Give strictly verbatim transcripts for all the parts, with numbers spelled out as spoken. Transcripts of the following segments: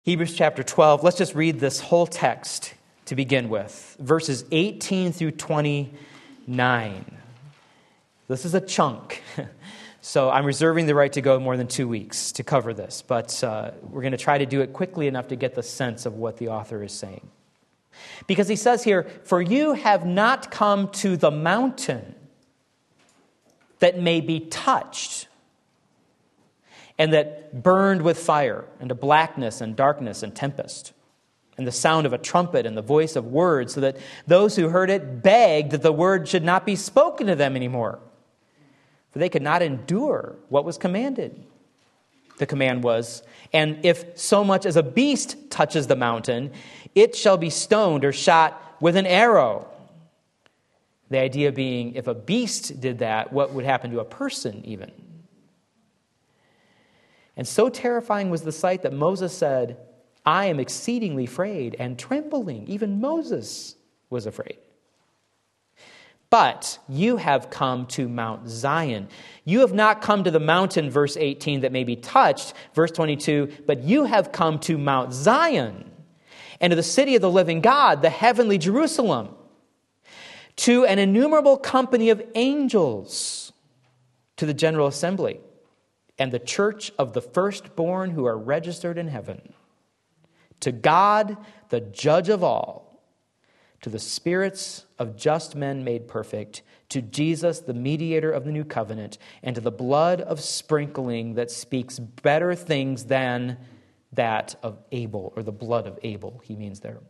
Hebrews chapter twelve, let's just read this whole text to begin with. Verses eighteen through twenty-nine. This is a chunk. So I'm reserving the right to go more than two weeks to cover this. But uh, we're going to try to do it quickly enough to get the sense of what the author is saying. Because he says here, "For you have not come to the mountain that may be touched, and that burned with fire, and to blackness and darkness and tempest, and the sound of a trumpet and the voice of words, so that those who heard it begged that the word should not be spoken to them anymore. For they could not endure what was commanded." The command was, "And if so much as a beast touches the mountain, it shall be stoned or shot with an arrow." The idea being, if a beast did that, what would happen to a person even? And so terrifying was the sight that Moses said, "I am exceedingly afraid and trembling." Even Moses was afraid. "But you have come to Mount Zion." You have not come to the mountain, verse eighteen, that may be touched. Verse twenty-two, "But you have come to Mount Zion, and to the city of the living God, the heavenly Jerusalem, to an innumerable company of angels, to the general assembly, and the church of the firstborn who are registered in heaven, to God, the judge of all, to the spirits of just men made perfect, to Jesus, the mediator of the new covenant, and to the blood of sprinkling that speaks better things than that of Abel," or the blood of Abel, he means there.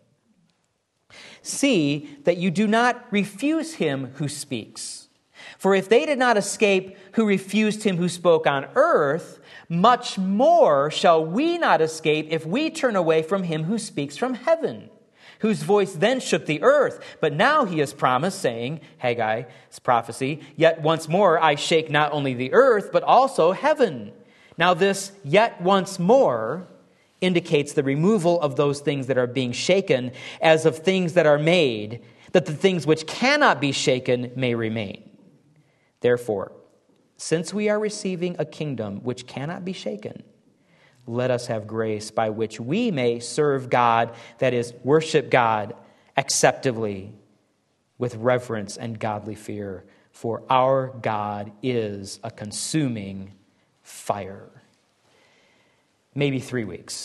"See that you do not refuse him who speaks. For if they did not escape who refused him who spoke on earth, much more shall we not escape if we turn away from him who speaks from heaven, whose voice then shook the earth. But now he has promised, saying," Haggai's prophecy, "Yet once more I shake not only the earth, but also heaven." Now this "yet once more" indicates the removal of those things that are being shaken as of things that are made, that the things which cannot be shaken may remain. Therefore, since we are receiving a kingdom which cannot be shaken, let us have grace by which we may serve God, that is, worship God acceptably with reverence and godly fear. For our God is a consuming fire. Maybe three weeks.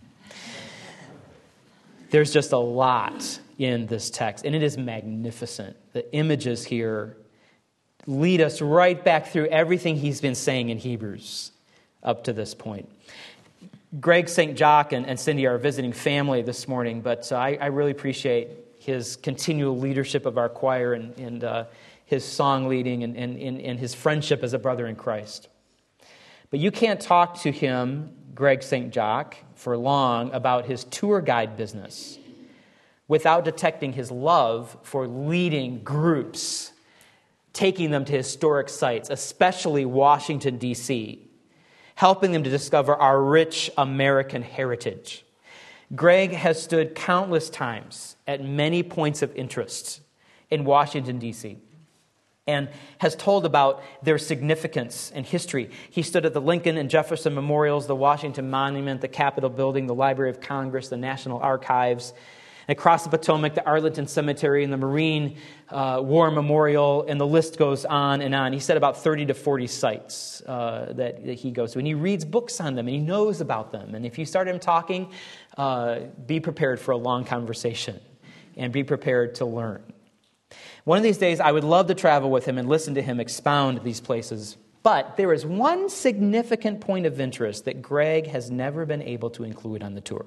There's just a lot in this text, and it is magnificent. The images here lead us right back through everything he's been saying in Hebrews up to this point. Greg Saint Jacques and, and Cindy are visiting family this morning, but uh, I, I really appreciate his continual leadership of our choir and, and uh, his song leading and, and, and, and his friendship as a brother in Christ. But you can't talk to him, Greg Saint Jacques, for long about his tour guide business without detecting his love for leading groups, taking them to historic sites, especially Washington, D C, helping them to discover our rich American heritage. Greg has stood countless times at many points of interest in Washington, D C, and has told about their significance and history. He stood at the Lincoln and Jefferson Memorials, the Washington Monument, the Capitol Building, the Library of Congress, the National Archives, across the Potomac, the Arlington Cemetery, and the Marine uh, War Memorial, and the list goes on and on. He said about thirty to forty sites uh, that, that he goes to, and he reads books on them, and he knows about them. And if you start him talking, uh, be prepared for a long conversation, and be prepared to learn. One of these days, I would love to travel with him and listen to him expound these places, but there is one significant point of interest that Greg has never been able to include on the tour.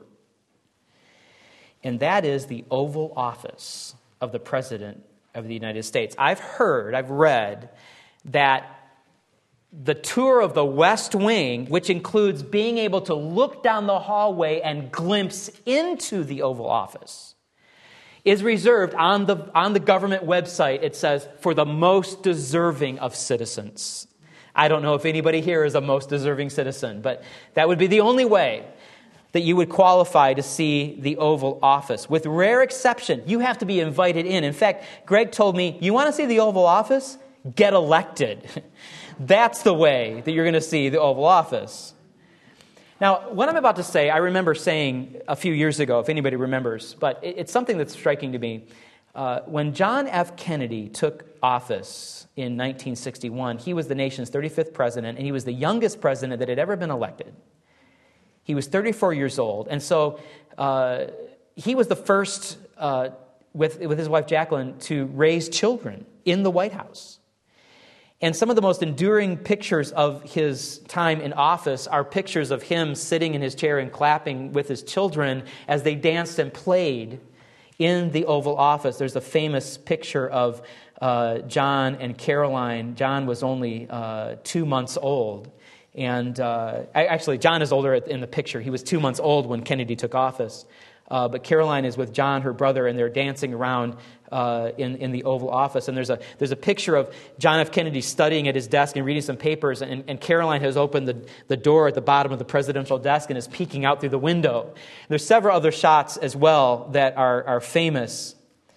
And that is the Oval Office of the President of the United States. I've heard, I've read that the tour of the West Wing, which includes being able to look down the hallway and glimpse into the Oval Office, is reserved on the, on the government website. It says, for the most deserving of citizens. I don't know if anybody here is a most deserving citizen, but that would be the only way that you would qualify to see the Oval Office. With rare exception, you have to be invited in. In fact, Greg told me, you want to see the Oval Office? Get elected. That's the way that you're going to see the Oval Office. Now, what I'm about to say, I remember saying a few years ago, if anybody remembers, but it's something that's striking to me. Uh, when John F. Kennedy took office in nineteen sixty-one, he was the nation's thirty-fifth president, and he was the youngest president that had ever been elected. He was thirty-four years old, and so uh, he was the first, uh, with, with his wife Jacqueline, to raise children in the White House. And some of the most enduring pictures of his time in office are pictures of him sitting in his chair and clapping with his children as they danced and played in the Oval Office. There's a famous picture of uh, John and Caroline. John was only uh, two months old. And uh, actually, John is older in the picture. He was two months old when Kennedy took office. Uh, but Caroline is with John, her brother, and they're dancing around uh, in, in the Oval Office. And there's a there's a picture of John F. Kennedy studying at his desk and reading some papers, and, and Caroline has opened the, the door at the bottom of the presidential desk and is peeking out through the window. There's several other shots as well that are, are famous.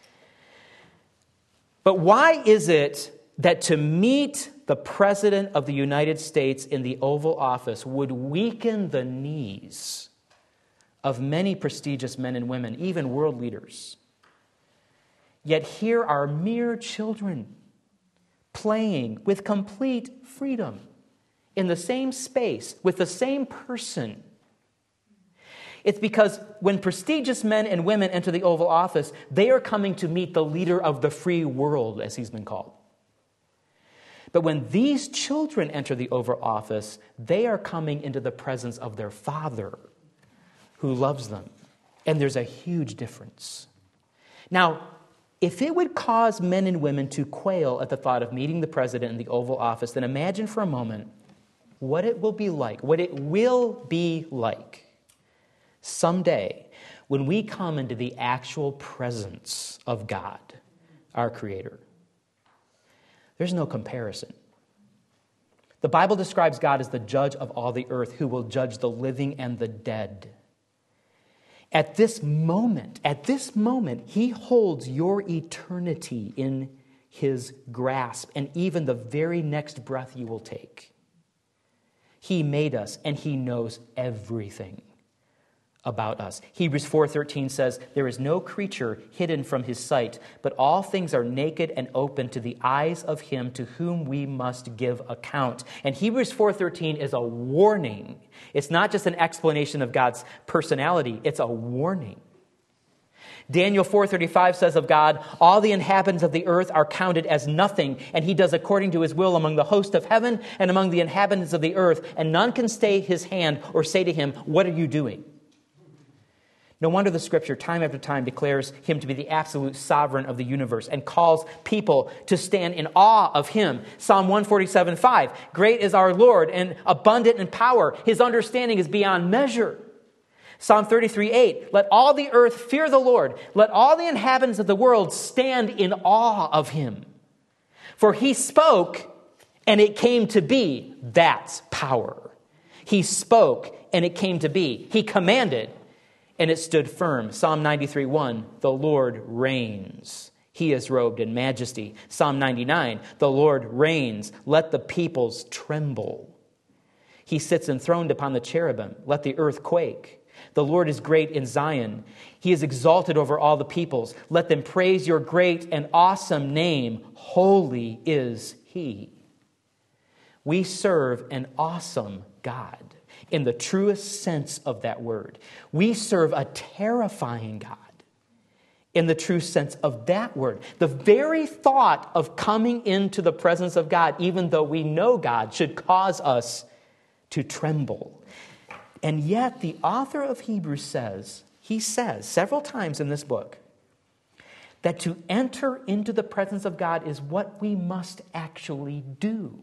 But why is it that to meet the President of the United States in the Oval Office would weaken the knees of many prestigious men and women, even world leaders? Yet here are mere children playing with complete freedom in the same space with the same person. It's because when prestigious men and women enter the Oval Office, they are coming to meet the leader of the free world, as he's been called. But when these children enter the Oval Office, they are coming into the presence of their Father, who loves them. And there's a huge difference. Now, if it would cause men and women to quail at the thought of meeting the president in the Oval Office, then imagine for a moment what it will be like, what it will be like someday when we come into the actual presence of God, our Creator. There's no comparison. The Bible describes God as the judge of all the earth, who will judge the living and the dead. At this moment, at this moment, he holds your eternity in his grasp, and even the very next breath you will take. He made us, and he knows everything about us. Hebrews four thirteen says, "There is no creature hidden from his sight, but all things are naked and open to the eyes of him to whom we must give account." And Hebrews four thirteen is a warning. It's not just an explanation of God's personality, it's a warning. Daniel four thirty-five says of God, "All the inhabitants of the earth are counted as nothing, and he does according to his will among the host of heaven and among the inhabitants of the earth, and none can stay his hand or say to him, 'What are you doing?'" No wonder the Scripture time after time declares him to be the absolute sovereign of the universe and calls people to stand in awe of him. Psalm one forty-seven five, "Great is our Lord and abundant in power. His understanding is beyond measure." Psalm thirty-three eight, "Let all the earth fear the Lord. Let all the inhabitants of the world stand in awe of him. For he spoke and it came to be." That's power. He spoke and it came to be. He commanded and it stood firm. Psalm ninety-three one, "The Lord reigns. He is robed in majesty." Psalm ninety-nine, "The Lord reigns. Let the peoples tremble. He sits enthroned upon the cherubim. Let the earth quake. The Lord is great in Zion. He is exalted over all the peoples. Let them praise your great and awesome name. Holy is he." We serve an awesome God in the truest sense of that word. We serve a terrifying God in the true sense of that word. The very thought of coming into the presence of God, even though we know God, should cause us to tremble. And yet the author of Hebrews says, he says several times in this book, that to enter into the presence of God is what we must actually do.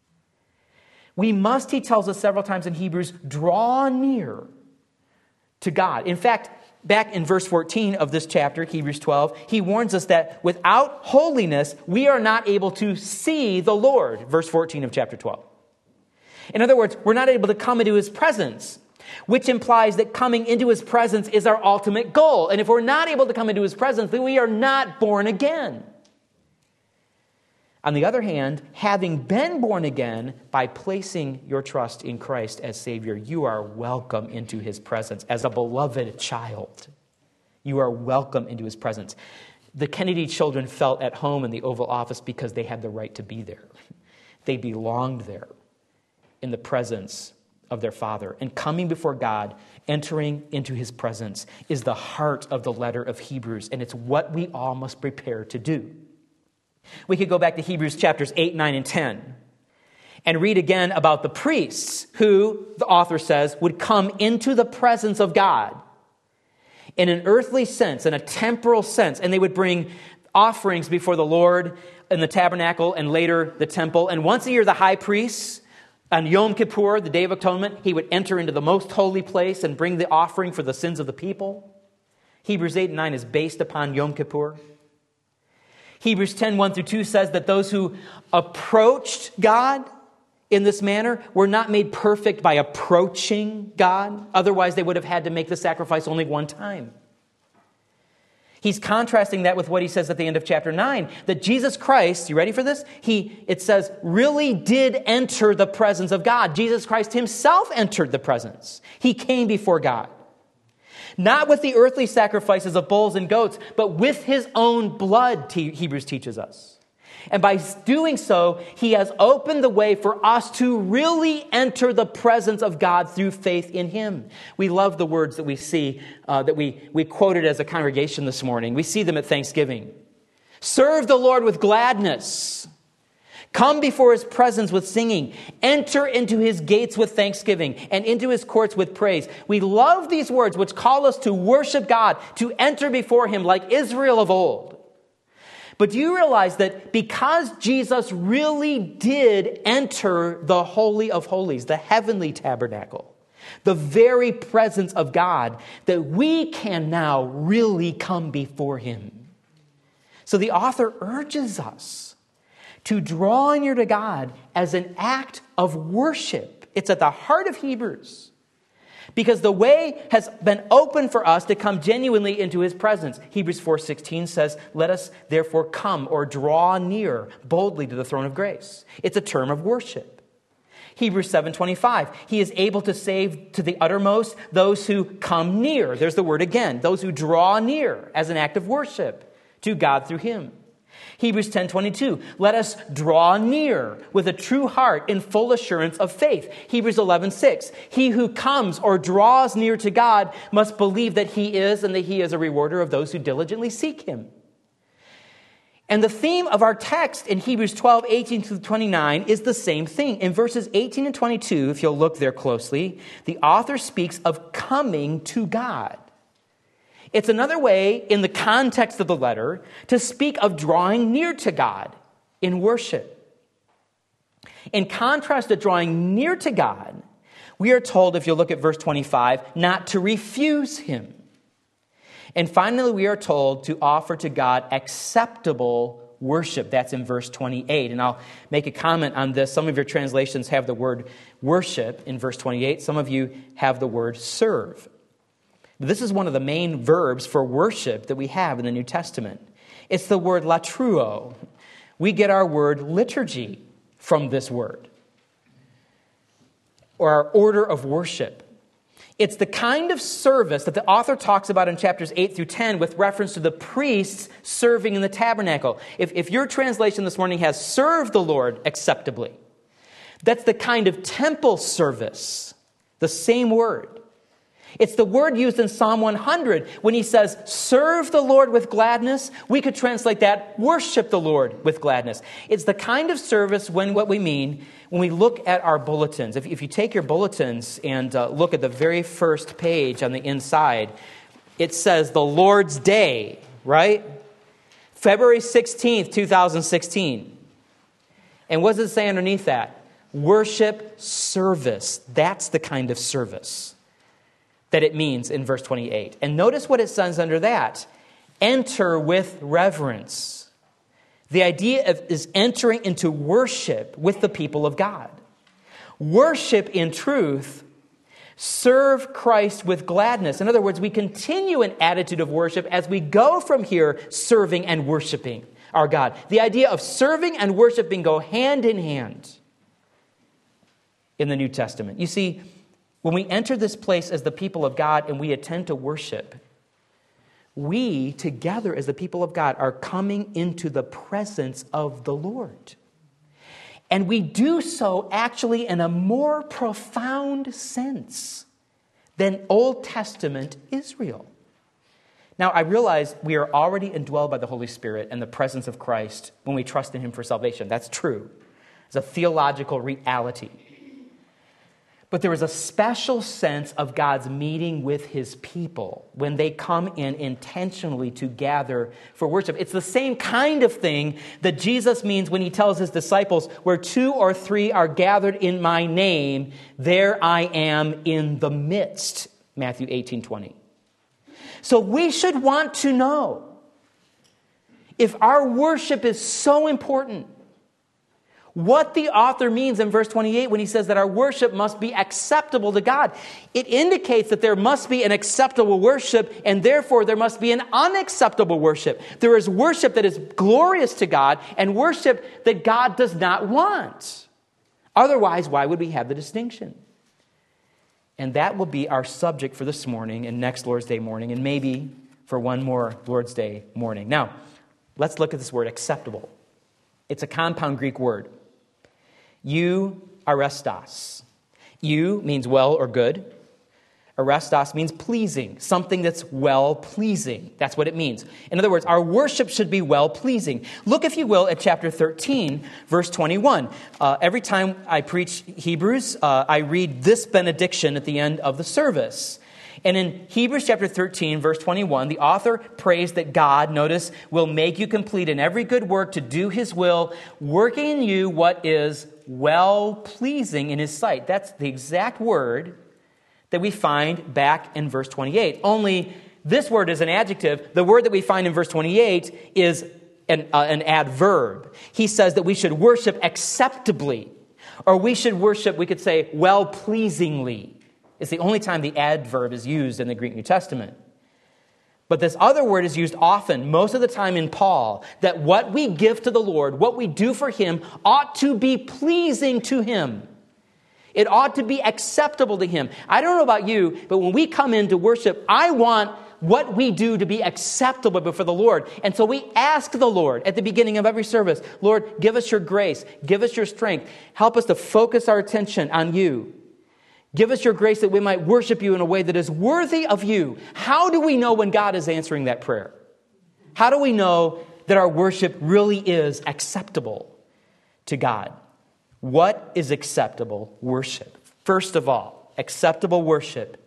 We must, he tells us several times in Hebrews, draw near to God. In fact, back in verse fourteen of this chapter, Hebrews twelve, he warns us that without holiness, we are not able to see the Lord. Verse fourteen of chapter twelve. In other words, we're not able to come into his presence, which implies that coming into his presence is our ultimate goal. And if we're not able to come into his presence, then we are not born again. On the other hand, having been born again by placing your trust in Christ as Savior, you are welcome into his presence as a beloved child. You are welcome into his presence. The Kennedy children felt at home in the Oval Office because they had the right to be there. They belonged there in the presence of their Father. And coming before God, entering into his presence, is the heart of the letter of Hebrews, and it's what we all must prepare to do. We could go back to Hebrews chapters eight, nine, and ten and read again about the priests who, the author says, would come into the presence of God in an earthly sense, in a temporal sense, and they would bring offerings before the Lord in the tabernacle and later the temple. And once a year, the high priest, on Yom Kippur, the Day of Atonement, he would enter into the most holy place and bring the offering for the sins of the people. Hebrews eight and nine is based upon Yom Kippur. Hebrews ten, one through two says that those who approached God in this manner were not made perfect by approaching God. Otherwise, they would have had to make the sacrifice only one time. He's contrasting that with what he says at the end of chapter nine, that Jesus Christ, you ready for this? He, it says, really did enter the presence of God. Jesus Christ himself entered the presence. He came before God. Not with the earthly sacrifices of bulls and goats, but with his own blood, Hebrews teaches us. And by doing so, he has opened the way for us to really enter the presence of God through faith in him. We love the words that we see, uh, that we, we quoted as a congregation this morning. We see them at Thanksgiving. Serve the Lord with gladness. Come before his presence with singing. Enter into his gates with thanksgiving and into his courts with praise. We love these words which call us to worship God, to enter before him like Israel of old. But do you realize that because Jesus really did enter the Holy of Holies, the heavenly tabernacle, the very presence of God, that we can now really come before him? So the author urges us to draw near to God as an act of worship. It's at the heart of Hebrews. Because the way has been open for us to come genuinely into his presence. Hebrews four sixteen says, let us therefore come or draw near boldly to the throne of grace. It's a term of worship. Hebrews seven twenty-five, he is able to save to the uttermost those who come near. There's the word again, those who draw near as an act of worship to God through him. Hebrews ten twenty-two, let us draw near with a true heart in full assurance of faith. Hebrews eleven six, he who comes or draws near to God must believe that he is and that he is a rewarder of those who diligently seek him. And the theme of our text in Hebrews twelve, eighteen through twenty-nine is the same thing. In verses eighteen and twenty-two, if you'll look there closely, the author speaks of coming to God. It's another way, in the context of the letter, to speak of drawing near to God in worship. In contrast to drawing near to God, we are told, if you look at verse twenty-five, not to refuse him. And finally, we are told to offer to God acceptable worship. That's in verse twenty-eight. And I'll make a comment on this. Some of your translations have the word worship in verse twenty-eight. Some of you have the word serve. This is one of the main verbs for worship that we have in the New Testament. It's the word latruo. We get our word liturgy from this word, or our order of worship. It's the kind of service that the author talks about in chapters eight through ten with reference to the priests serving in the tabernacle. If, if your translation this morning has served the Lord acceptably, that's the kind of temple service, the same word. It's the word used in Psalm one hundred when he says, serve the Lord with gladness. We could translate that, worship the Lord with gladness. It's the kind of service when what we mean when we look at our bulletins. If, if you take your bulletins and uh, look at the very first page on the inside, it says the Lord's Day, right? February sixteenth, twenty sixteen. And what does it say underneath that? Worship service. That's the kind of service that it means in verse twenty-eight. And notice what it says under that. Enter with reverence. The idea of, is entering into worship with the people of God. Worship in truth. Serve Christ with gladness. In other words, we continue an attitude of worship as we go from here serving and worshiping. our God. The idea of serving and worshiping go hand in hand in the New Testament. You see, when we enter this place as the people of God and we attend to worship, we together as the people of God are coming into the presence of the Lord. And we do so actually in a more profound sense than Old Testament Israel. Now, I realize we are already indwelled by the Holy Spirit and the presence of Christ when we trust in Him for salvation. That's true. It's a theological reality. But there is a special sense of God's meeting with His people when they come in intentionally to gather for worship. It's the same kind of thing that Jesus means when He tells His disciples, where two or three are gathered in my name, there I am in the midst. Matthew eighteen twenty. So we should want to know, if our worship is so important, what the author means in verse twenty-eight when he says that our worship must be acceptable to God. It indicates that there must be an acceptable worship, and therefore there must be an unacceptable worship. There is worship that is glorious to God and worship that God does not want. Otherwise, why would we have the distinction? And that will be our subject for this morning and next Lord's Day morning, and maybe for one more Lord's Day morning. Now, let's look at this word, acceptable. It's a compound Greek word. Eu arestos. Eu means well or good. Arestos means pleasing, something that's well-pleasing. That's what it means. In other words, our worship should be well-pleasing. Look, if you will, at chapter thirteen, verse twenty-one. Uh, every time I preach Hebrews, uh, I read this benediction at the end of the service. And in Hebrews chapter thirteen, verse twenty-one, the author prays that God, notice, will make you complete in every good work to do His will, working in you what is well-pleasing in His sight. That's the exact word that we find back in verse twenty-eight. Only this word is an adjective. The word that we find in verse twenty-eight is an, uh, an adverb. He says that we should worship acceptably, or we should worship, we could say, well-pleasingly. It's the only time the adverb is used in the Greek New Testament. But this other word is used often, most of the time in Paul, that what we give to the Lord, what we do for Him, ought to be pleasing to Him. It ought to be acceptable to Him. I don't know about you, but when we come in to worship, I want what we do to be acceptable before the Lord. And so we ask the Lord at the beginning of every service, Lord, give us your grace, give us your strength, help us to focus our attention on you. Give us your grace that we might worship you in a way that is worthy of you. How do we know when God is answering that prayer? How do we know that our worship really is acceptable to God? What is acceptable worship? First of all, acceptable worship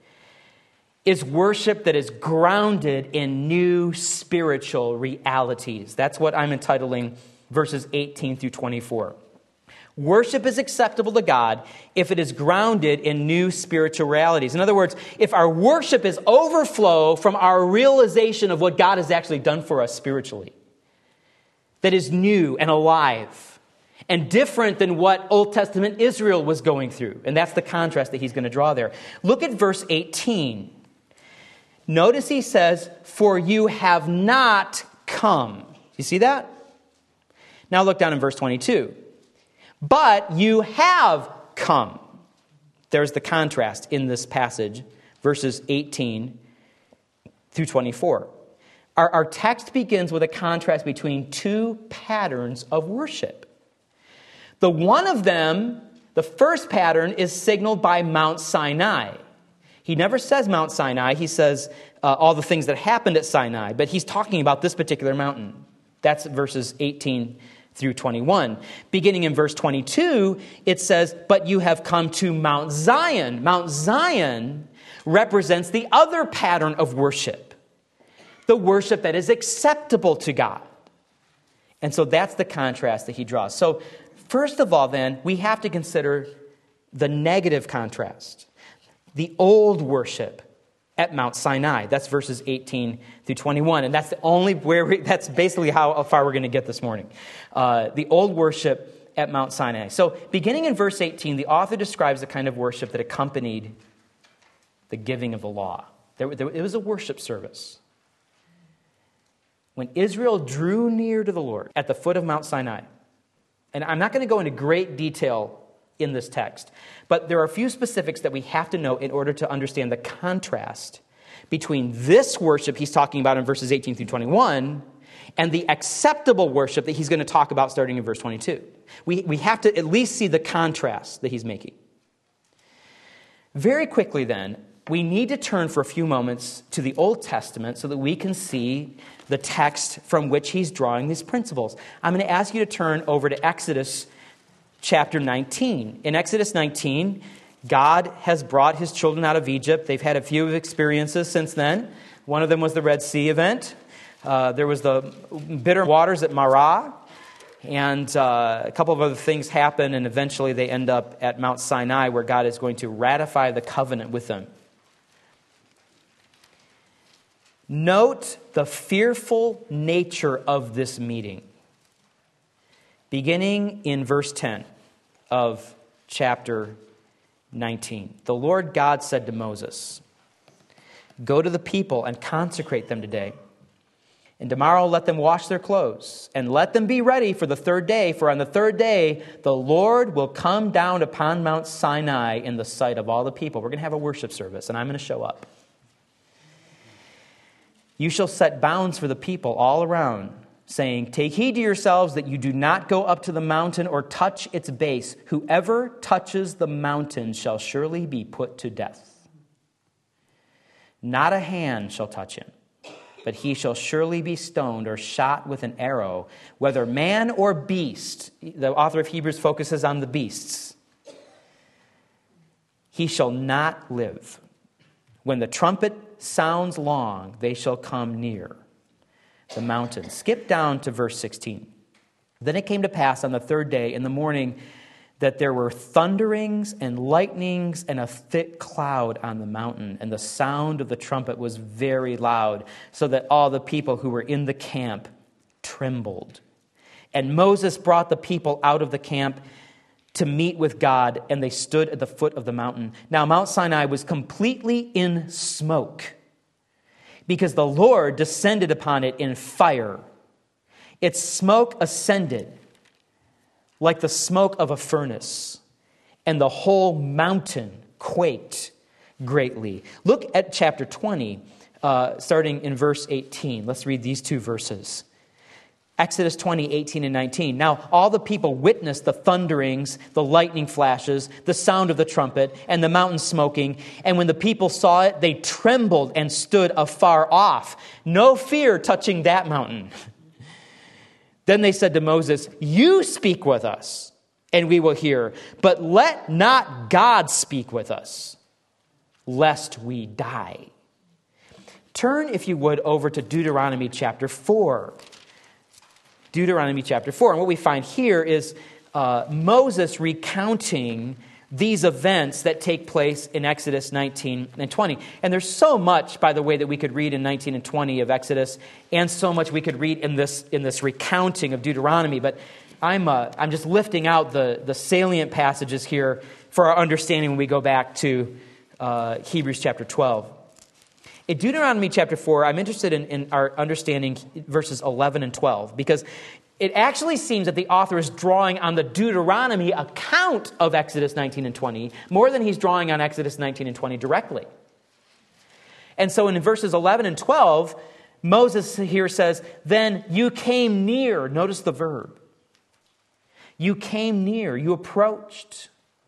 is worship that is grounded in new spiritual realities. That's what I'm entitling verses eighteen through twenty-four. Worship is acceptable to God if it is grounded in new spiritual realities. In other words, if our worship is overflow from our realization of what God has actually done for us spiritually, that is new and alive and different than what Old Testament Israel was going through. And that's the contrast that he's going to draw there. Look at verse eighteen. Notice he says, "For you have not come." You see that? Now look down in verse twenty-two. "But you have come." There's the contrast in this passage, verses eighteen through twenty-four. Our, our text begins with a contrast between two patterns of worship. The one of them, the first pattern, is signaled by Mount Sinai. He never says Mount Sinai. He says uh, all the things that happened at Sinai. But he's talking about this particular mountain. That's verses eighteen through twenty-one. Beginning in verse twenty-two, it says, "But you have come to Mount Zion." Mount Zion represents the other pattern of worship, the worship that is acceptable to God. And so that's the contrast that he draws. So first of all, then, we have to consider the negative contrast, the old worship at Mount Sinai. That's verses eighteen through twenty-one. And that's the only where we, that's basically how far we're going to get this morning. Uh, the old worship at Mount Sinai. So beginning in verse eighteen, the author describes the kind of worship that accompanied the giving of the law. There, there, it was a worship service. when Israel drew near to the Lord at the foot of Mount Sinai, and I'm not going to go into great detail in this text, but there are a few specifics that we have to know in order to understand the contrast between this worship he's talking about in verses eighteen through twenty-one and the acceptable worship that he's going to talk about starting in verse twenty-two. We, we have to at least see the contrast that he's making. Very quickly then, we need to turn for a few moments to the Old Testament so that we can see the text from which he's drawing these principles. I'm going to ask you to turn over to Exodus chapter nineteen. In Exodus nineteen, God has brought his children out of Egypt. They've had a few experiences since then. One of them was the Red Sea event. Uh, there was the bitter waters at Marah. And uh, a couple of other things happen, and eventually they end up at Mount Sinai, where God is going to ratify the covenant with them. Note the fearful nature of this meeting. Beginning in verse ten of chapter nineteen. The Lord God said to Moses, "Go to the people and consecrate them today. And tomorrow let them wash their clothes, and let them be ready for the third day. For on the third day the Lord will come down upon Mount Sinai in the sight of all the people." We're going to have a worship service, and I'm going to show up. "You shall set bounds for the people all around, saying, 'Take heed to yourselves that you do not go up to the mountain or touch its base. Whoever touches the mountain shall surely be put to death. Not a hand shall touch him, but he shall surely be stoned or shot with an arrow, whether man or beast.'" The author of Hebrews focuses on the beasts. "He shall not live. When the trumpet sounds long, they shall come near the mountain." Skip down to verse sixteen. "Then it came to pass on the third day in the morning that there were thunderings and lightnings and a thick cloud on the mountain, and the sound of the trumpet was very loud, so that all the people who were in the camp trembled. And Moses brought the people out of the camp to meet with God, and they stood at the foot of the mountain. Now Mount Sinai was completely in smoke, because the Lord descended upon it in fire. Its smoke ascended like the smoke of a furnace, and the whole mountain quaked greatly." Look at chapter twenty, uh, starting in verse eighteen. Let's read these two verses. Exodus twenty, eighteen and nineteen. "Now all the people witnessed the thunderings, the lightning flashes, the sound of the trumpet, and the mountain smoking. And when the people saw it, they trembled and stood afar off. No fear touching that mountain. Then they said to Moses, 'You speak with us, and we will hear. But let not God speak with us, lest we die.'" Turn, if you would, over to Deuteronomy chapter four. Deuteronomy chapter four. And what we find here is uh, Moses recounting these events that take place in Exodus nineteen and twenty. And there's so much, by the way, that we could read in nineteen and twenty of Exodus, and so much we could read in this in this recounting of Deuteronomy. But I'm uh, I'm just lifting out the, the salient passages here for our understanding when we go back to uh, Hebrews chapter twelve. In Deuteronomy chapter four, I'm interested in, in our understanding verses eleven and twelve, because it actually seems that the author is drawing on the Deuteronomy account of Exodus nineteen and twenty more than he's drawing on Exodus nineteen and twenty directly. And so in verses eleven and twelve, Moses here says, "Then you came near." Notice the verb. You came near, you approached,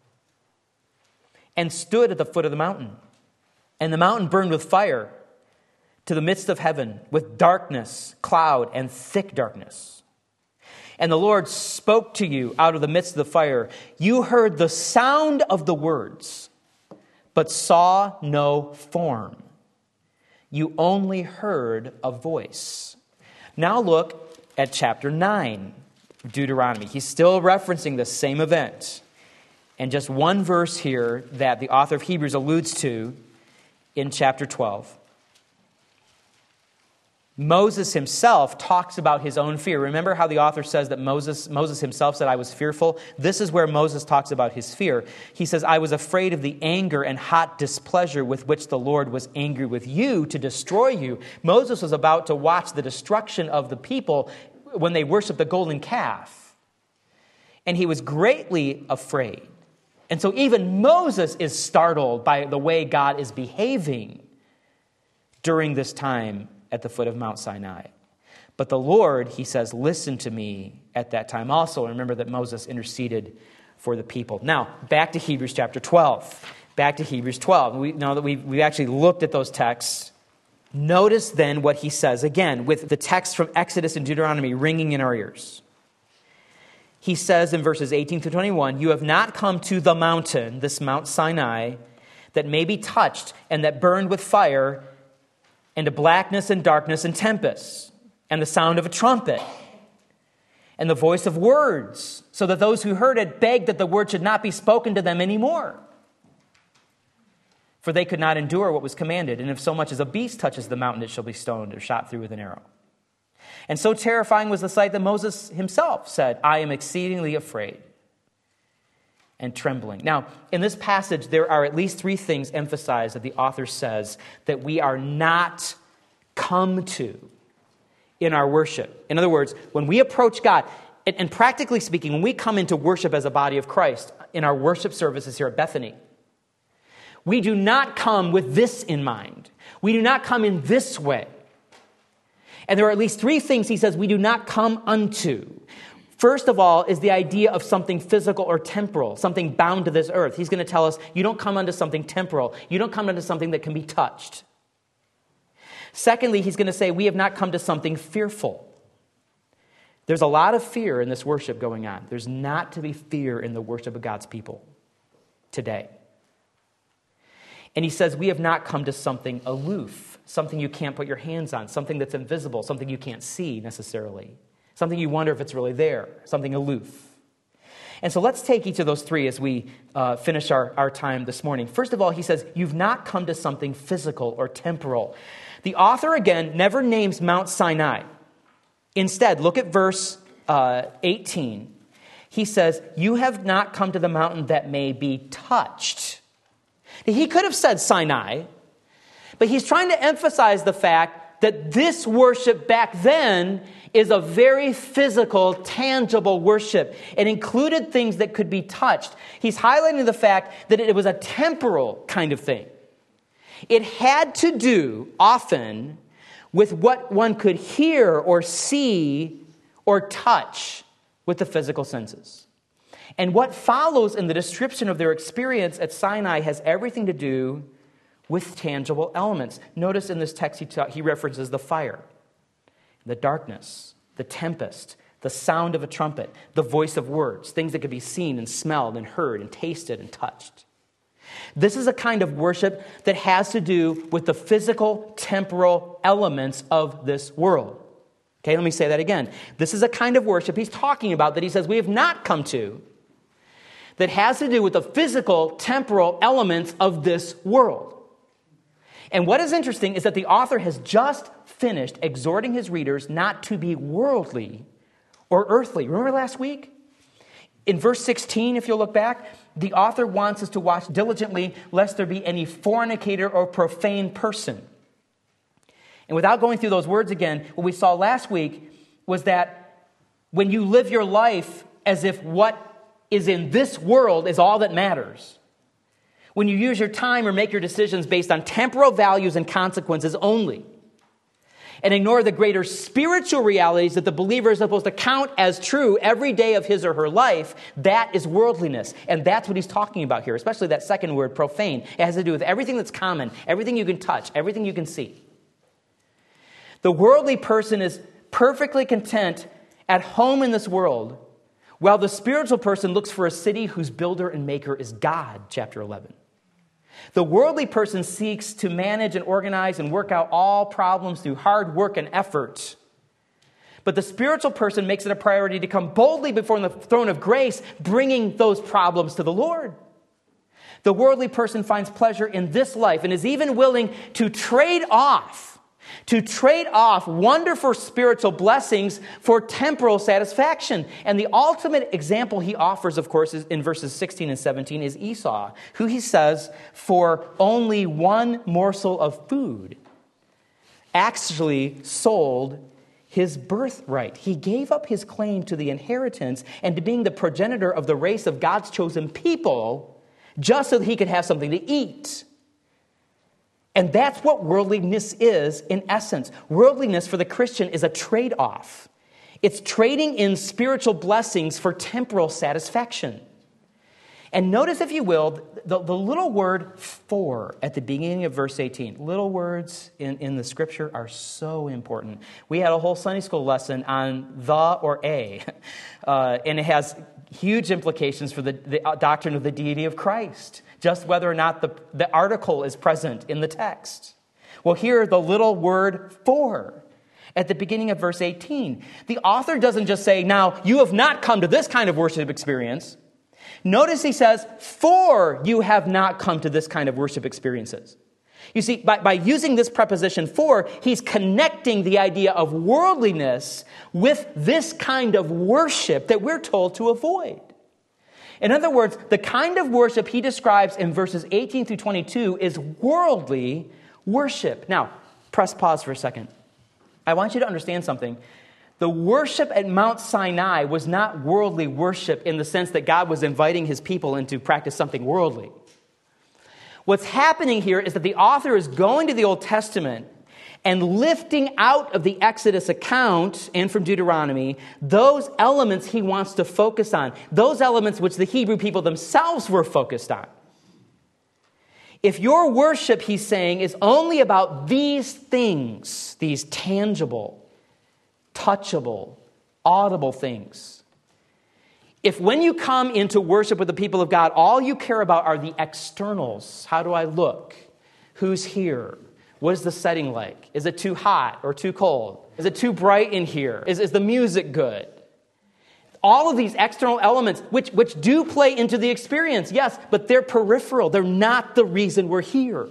and stood at the foot of the mountain. And the mountain burned with fire to the midst of heaven, with darkness, cloud, and thick darkness. And the Lord spoke to you out of the midst of the fire. You heard the sound of the words, but saw no form. You only heard a voice. Now look at chapter nine of Deuteronomy. He's still referencing the same event. And just one verse here that the author of Hebrews alludes to in chapter twelve. Moses himself talks about his own fear. Remember how the author says that Moses, Moses himself said, I was fearful? This is where Moses talks about his fear. He says, I was afraid of the anger and hot displeasure with which the Lord was angry with you to destroy you. Moses was about to watch the destruction of the people when they worshiped the golden calf. And he was greatly afraid. And so even Moses is startled by the way God is behaving during this time at the foot of Mount Sinai. But the Lord, he says, listened to me at that time also. Remember that Moses interceded for the people. Now, back to Hebrews chapter twelve. Back to Hebrews twelve. We, now that we've, we've actually looked at those texts, notice then what he says again with the text from Exodus and Deuteronomy ringing in our ears. He says in verses eighteen through twenty-one, you have not come to the mountain, this Mount Sinai, that may be touched and that burned with fire, and to blackness and darkness and tempests, and the sound of a trumpet, and the voice of words, so that those who heard it begged that the word should not be spoken to them anymore. For they could not endure what was commanded, and if so much as a beast touches the mountain, it shall be stoned or shot through with an arrow. And so terrifying was the sight that Moses himself said, I am exceedingly afraid and trembling. Now, in this passage, there are at least three things emphasized that the author says that we are not come to in our worship. In other words, when we approach God, and, and practically speaking, when we come into worship as a body of Christ in our worship services here at Bethany, we do not come with this in mind. We do not come in this way. And there are at least three things he says we do not come unto. First of all is the idea of something physical or temporal, something bound to this earth. He's going to tell us you don't come unto something temporal. You don't come unto something that can be touched. Secondly, he's going to say we have not come to something fearful. There's a lot of fear in this worship going on. There's not to be fear in the worship of God's people today. And he says we have not come to something aloof, something you can't put your hands on, something that's invisible, something you can't see necessarily. Something you wonder if it's really there, something aloof. And so let's take each of those three as we uh, finish our, our time this morning. First of all, he says, you've not come to something physical or temporal. The author, again, never names Mount Sinai. Instead, look at verse uh, eighteen. He says, you have not come to the mountain that may be touched. He could have said Sinai, but he's trying to emphasize the fact that this worship back then is a very physical, tangible worship. It included things that could be touched. He's highlighting the fact that it was a temporal kind of thing. It had to do often with what one could hear or see or touch with the physical senses. And what follows in the description of their experience at Sinai has everything to do with tangible elements. Notice in this text he, ta- he references the fire, the darkness, the tempest, the sound of a trumpet, the voice of words, things that could be seen and smelled and heard and tasted and touched. This is a kind of worship that has to do with the physical, temporal elements of this world. Okay, let me say that again. This is a kind of worship he's talking about that he says we have not come to, that has to do with the physical, temporal elements of this world. And what is interesting is that the author has just finished exhorting his readers not to be worldly or earthly. Remember last week? In verse sixteen, if you'll look back, the author wants us to watch diligently lest there be any fornicator or profane person. And without going through those words again, what we saw last week was that when you live your life as if what is in this world is all that matters, when you use your time or make your decisions based on temporal values and consequences only, and ignore the greater spiritual realities that the believer is supposed to count as true every day of his or her life, that is worldliness. And that's what he's talking about here, especially that second word, profane. It has to do with everything that's common, everything you can touch, everything you can see. The worldly person is perfectly content at home in this world, while the spiritual person looks for a city whose builder and maker is God, chapter eleven. The worldly person seeks to manage and organize and work out all problems through hard work and effort. But the spiritual person makes it a priority to come boldly before the throne of grace, bringing those problems to the Lord. The worldly person finds pleasure in this life and is even willing to trade off, to trade off wonderful spiritual blessings for temporal satisfaction. And the ultimate example he offers, of course, is in verses sixteen and seventeen, is Esau, who he says, for only one morsel of food, actually sold his birthright. He gave up his claim to the inheritance and to being the progenitor of the race of God's chosen people just so that he could have something to eat. And that's what worldliness is in essence. Worldliness for the Christian is a trade-off. It's trading in spiritual blessings for temporal satisfaction. And notice, if you will, the, the little word for at the beginning of verse eighteen. Little words in, in the scripture are so important. We had a whole Sunday school lesson on the or a, uh, and it has huge implications for the, the doctrine of the deity of Christ, just whether or not the, the article is present in the text. Well, here, the little word for at the beginning of verse eighteen. The author doesn't just say, now, you have not come to this kind of worship experience. Notice he says, for you have not come to this kind of worship experiences. You see, by, by using this preposition for, he's connecting the idea of worldliness with this kind of worship that we're told to avoid. In other words, the kind of worship he describes in verses eighteen through twenty-two is worldly worship. Now, press pause for a second. I want you to understand something. The worship at Mount Sinai was not worldly worship in the sense that God was inviting his people in to practice something worldly. What's happening here is that the author is going to the Old Testament and lifting out of the Exodus account and from Deuteronomy those elements he wants to focus on, those elements which the Hebrew people themselves were focused on. If your worship, he's saying, is only about these things, these tangible, touchable, audible things. If when you come into worship with the people of God, all you care about are the externals. How do I look? Who's here? What is the setting like? Is it too hot or too cold? Is it too bright in here? Is, is the music good? All of these external elements, which, which do play into the experience, yes, but they're peripheral. They're not the reason we're here.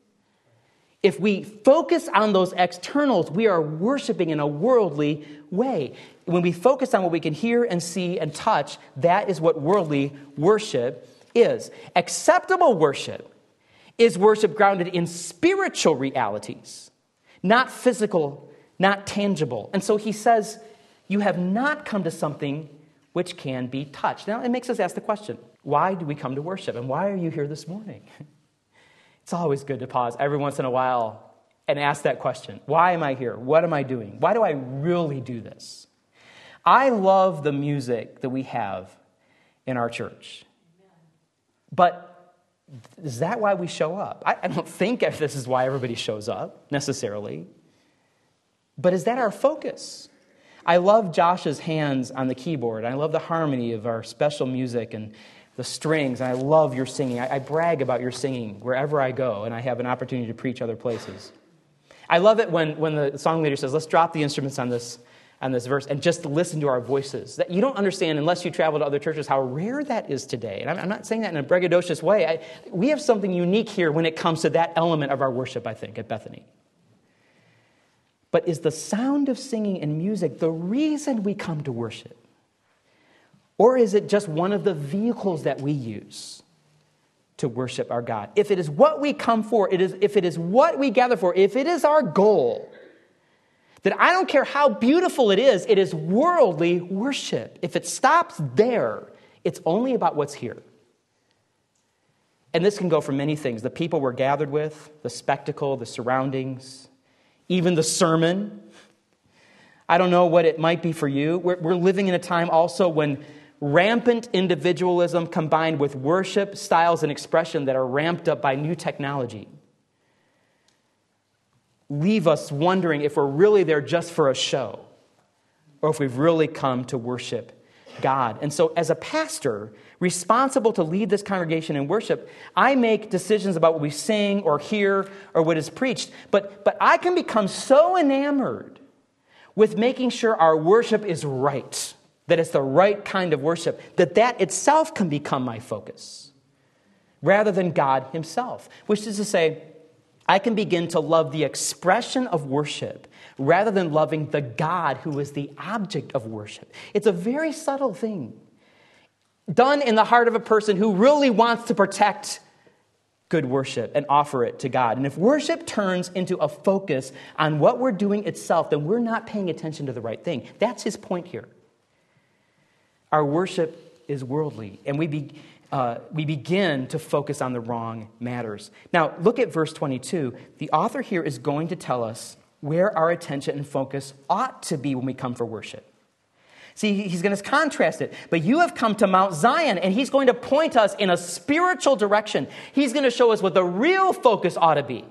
If we focus on those externals, we are worshiping in a worldly way. When we focus on what we can hear and see and touch, that is what worldly worship is. Acceptable worship is worship grounded in spiritual realities, not physical, not tangible. And so he says, you have not come to something which can be touched. Now, it makes us ask the question, why do we come to worship? And why are you here this morning? It's always good to pause every once in a while and ask that question. Why am I here? What am I doing? Why do I really do this? I love the music that we have in our church. But is that why we show up? I, I don't think this is why everybody shows up, necessarily. But is that our focus? I love Josh's hands on the keyboard. I love the harmony of our special music and the strings, and I love your singing. I, I brag about your singing wherever I go, and I have an opportunity to preach other places. I love it when, when the song leader says, let's drop the instruments on this, on this verse and just listen to our voices. That you don't understand, unless you travel to other churches, how rare that is today. And I'm, I'm not saying that in a braggadocious way. I, we have something unique here when it comes to that element of our worship, I think, at Bethany. But is the sound of singing and music the reason we come to worship? Or is it just one of the vehicles that we use to worship our God? If it is what we come for, it is, if it is what we gather for, if it is our goal, then I don't care how beautiful it is, it is worldly worship. If it stops there, it's only about what's here. And this can go for many things. The people we're gathered with, the spectacle, the surroundings, even the sermon. I don't know what it might be for you. We're, we're living in a time also when rampant individualism combined with worship styles and expression that are ramped up by new technology leave us wondering if we're really there just for a show or if we've really come to worship God. And so as a pastor responsible to lead this congregation in worship, I make decisions about what we sing or hear or what is preached. But, but I can become so enamored with making sure our worship is right, that it's the right kind of worship, that that itself can become my focus, rather than God himself. Which is to say, I can begin to love the expression of worship rather than loving the God who is the object of worship. It's a very subtle thing, done in the heart of a person who really wants to protect good worship and offer it to God. And if worship turns into a focus on what we're doing itself, then we're not paying attention to the right thing. That's his point here. Our worship is worldly, and we be, uh, we begin to focus on the wrong matters. Now, look at verse twenty-two. The author here is going to tell us where our attention and focus ought to be when we come for worship. See, he's going to contrast it. But you have come to Mount Zion, and he's going to point us in a spiritual direction. He's going to show us what the real focus ought to be.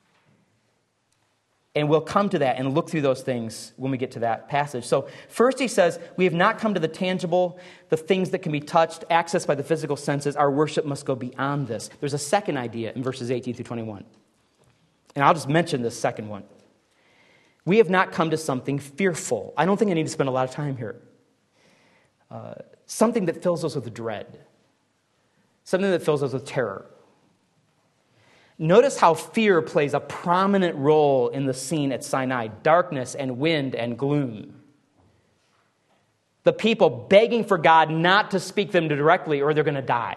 And we'll come to that and look through those things when we get to that passage. So first he says, we have not come to the tangible, the things that can be touched, accessed by the physical senses. Our worship must go beyond this. There's a second idea in verses eighteen through twenty-one. And I'll just mention this second one. We have not come to something fearful. I don't think I need to spend a lot of time here. Uh, something that fills us with dread. Something that fills us with terror. Notice how fear plays a prominent role in the scene at Sinai. Darkness and wind and gloom. The people begging for God not to speak them directly or they're going to die.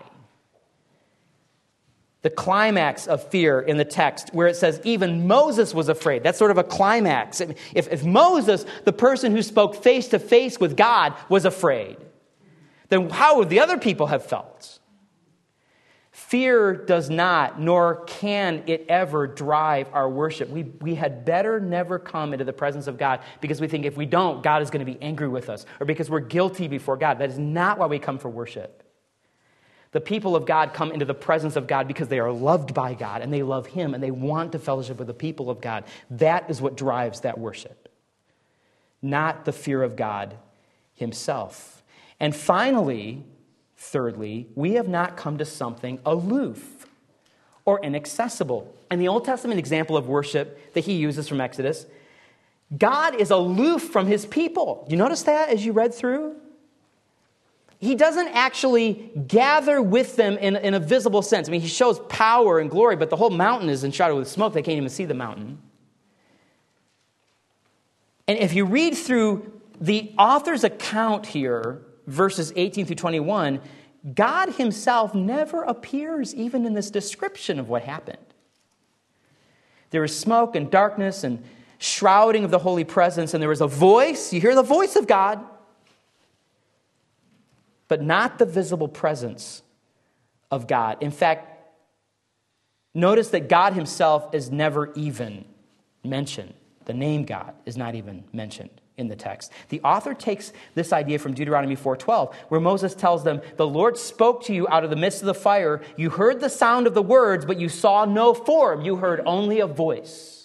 The climax of fear in the text where it says even Moses was afraid. That's sort of a climax. If, if Moses, the person who spoke face to face with God, was afraid, then how would the other people have felt? Fear does not, nor can it ever drive our worship. We, we had better never come into the presence of God because we think if we don't, God is going to be angry with us, or because we're guilty before God. That is not why we come for worship. The people of God come into the presence of God because they are loved by God and they love him and they want to fellowship with the people of God. That is what drives that worship, not the fear of God himself. And finally, thirdly, we have not come to something aloof or inaccessible. And the Old Testament example of worship that he uses from Exodus, God is aloof from his people. You notice that as you read through? He doesn't actually gather with them in, in a visible sense. I mean, he shows power and glory, but the whole mountain is enshrouded with smoke. They can't even see the mountain. And if you read through the author's account here, verses eighteen through twenty-one, God himself never appears even in this description of what happened. There is smoke and darkness and shrouding of the holy presence, and there is a voice. You hear the voice of God, but not the visible presence of God. In fact, notice that God himself is never even mentioned. The name God is not even mentioned in the text. The author takes this idea from Deuteronomy four twelve, where Moses tells them, the Lord spoke to you out of the midst of the fire. You heard the sound of the words, but you saw no form. You heard only a voice.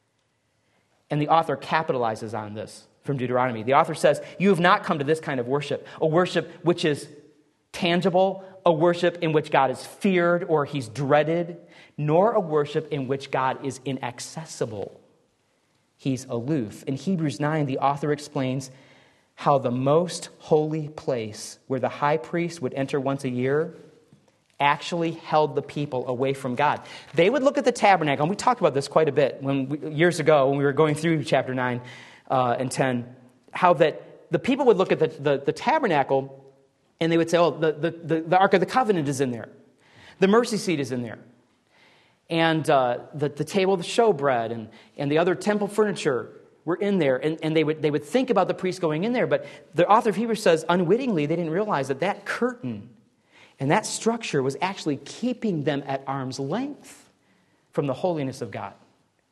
And the author capitalizes on this from Deuteronomy. The author says, you have not come to this kind of worship, a worship which is tangible, a worship in which God is feared or he's dreaded, nor a worship in which God is inaccessible. He's aloof. In Hebrews nine, the author explains how the most holy place where the high priest would enter once a year actually held the people away from God. They would look at the tabernacle, and we talked about this quite a bit when we, years ago when we were going through chapter nine uh, and ten, how that the people would look at the, the, the tabernacle and they would say, oh, the, the, the, the Ark of the Covenant is in there. The mercy seat is in there. And uh, the, the table of the showbread and, and the other temple furniture were in there. And, and they would they would think about the priest going in there. But the author of Hebrews says, unwittingly, they didn't realize that that curtain and that structure was actually keeping them at arm's length from the holiness of God.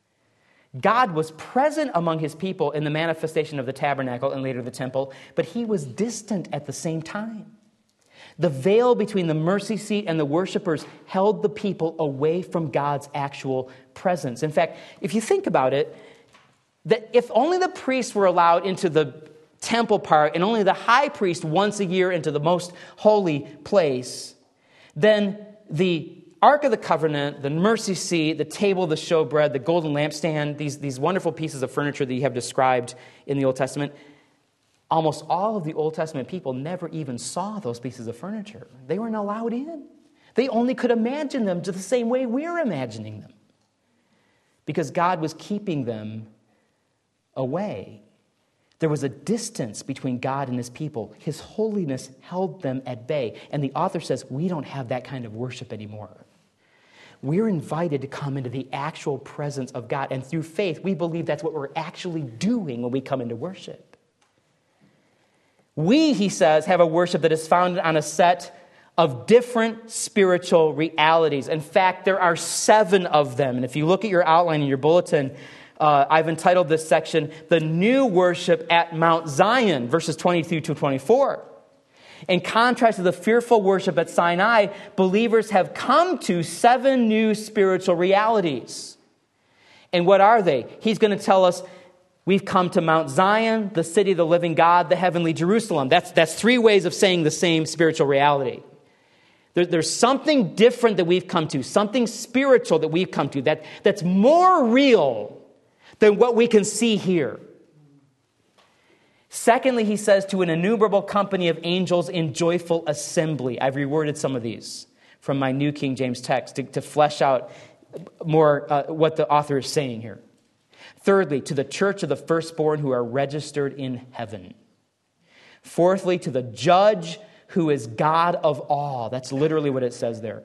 God was present among his people in the manifestation of the tabernacle and later the temple, but he was distant at the same time. The veil between the mercy seat and the worshipers held the people away from God's actual presence. In fact, if you think about it, that if only the priests were allowed into the temple part and only the high priest once a year into the most holy place, then the Ark of the Covenant, the mercy seat, the table of the showbread, the golden lampstand, these, these wonderful pieces of furniture that you have described in the Old Testament, almost all of the Old Testament people never even saw those pieces of furniture. They weren't allowed in. They only could imagine them to the same way we're imagining them. because God was keeping them away. There was a distance between God and his people. His holiness held them at bay. And the author says, we don't have that kind of worship anymore. We're invited to come into the actual presence of God. And through faith, we believe that's what we're actually doing when we come into worship. We, he says, have a worship that is founded on a set of different spiritual realities. In fact, there are seven of them. And if you look at your outline in your bulletin, uh, I've entitled this section, The New Worship at Mount Zion, verses twenty-two to twenty-four. In contrast to the fearful worship at Sinai, believers have come to seven new spiritual realities. And what are they? He's going to tell us we've come to Mount Zion, the city of the living God, the heavenly Jerusalem. That's, that's three ways of saying the same spiritual reality. There, there's something different that we've come to, something spiritual that we've come to that, that's more real than what we can see here. Secondly, he says, to an innumerable company of angels in joyful assembly. I've reworded some of these from my New King James text to, to flesh out more uh, what the author is saying here. Thirdly, to the church of the firstborn who are registered in heaven. Fourthly, to the judge who is God of all. That's literally what it says there.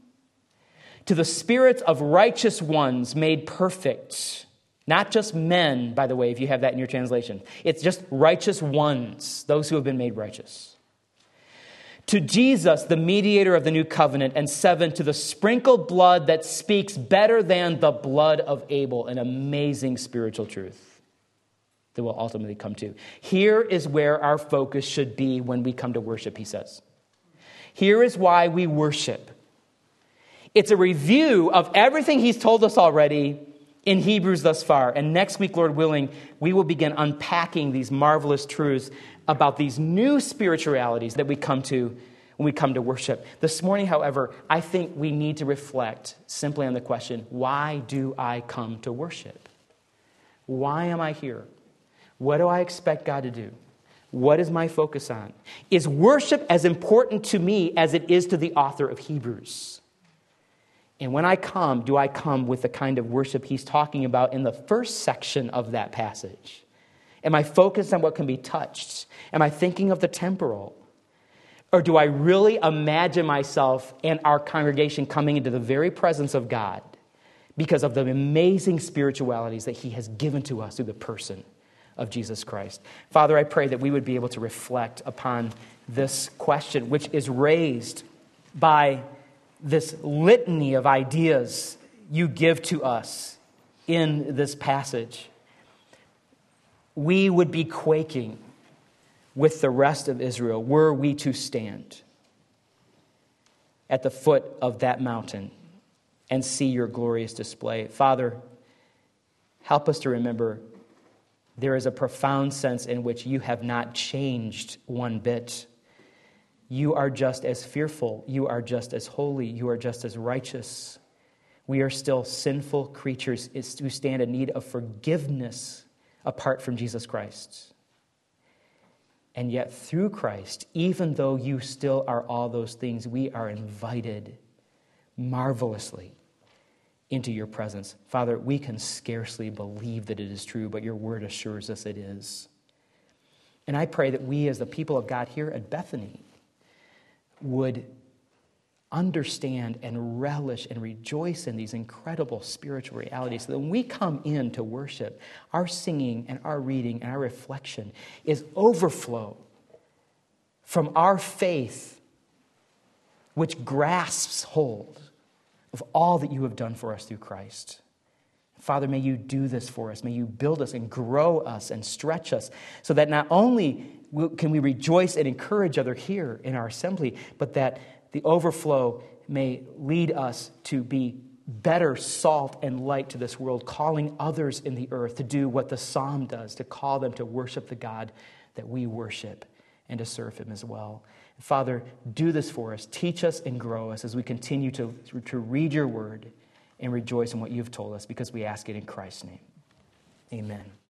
To the spirits of righteous ones made perfect. Not just men, by the way, if you have that in your translation. It's just righteous ones, those who have been made righteous. To Jesus, the mediator of the new covenant. And seven, to the sprinkled blood that speaks better than the blood of Abel. An amazing spiritual truth that we'll ultimately come to. Here is where our focus should be when we come to worship, he says. Here is why we worship. It's a review of everything he's told us already in Hebrews thus far. And next week, Lord willing, we will begin unpacking these marvelous truths about these new spiritualities that we come to when we come to worship. This morning, however, I think we need to reflect simply on the question, why do I come to worship? Why am I here? What do I expect God to do? What is my focus on? Is worship as important to me as it is to the author of Hebrews? And when I come, do I come with the kind of worship he's talking about in the first section of that passage? Am I focused on what can be touched? Am I thinking of the temporal? Or do I really imagine myself and our congregation coming into the very presence of God because of the amazing spiritualities that he has given to us through the person of Jesus Christ? Father, I pray that we would be able to reflect upon this question, which is raised by this litany of ideas you give to us in this passage. We would be quaking with the rest of Israel were we to stand at the foot of that mountain and see your glorious display. Father, help us to remember there is a profound sense in which you have not changed one bit. You are just as fearful. You are just as holy. You are just as righteous. We are still sinful creatures who stand in need of forgiveness apart from Jesus Christ. And yet through Christ, even though you still are all those things, we are invited marvelously into your presence. Father, we can scarcely believe that it is true, but your word assures us it is. And I pray that we as the people of God here at Bethany would understand and relish and rejoice in these incredible spiritual realities. So that when we come in to worship, our singing and our reading and our reflection is overflow from our faith, which grasps hold of all that you have done for us through Christ. Father, may you do this for us. May you build us and grow us and stretch us so that not only can we rejoice and encourage others here in our assembly, but that the overflow may lead us to be better salt and light to this world, calling others in the earth to do what the psalm does, to call them to worship the God that we worship and to serve him as well. Father, do this for us. Teach us and grow us as we continue to, to read your word and rejoice in what you've told us, because we ask it in Christ's name. Amen.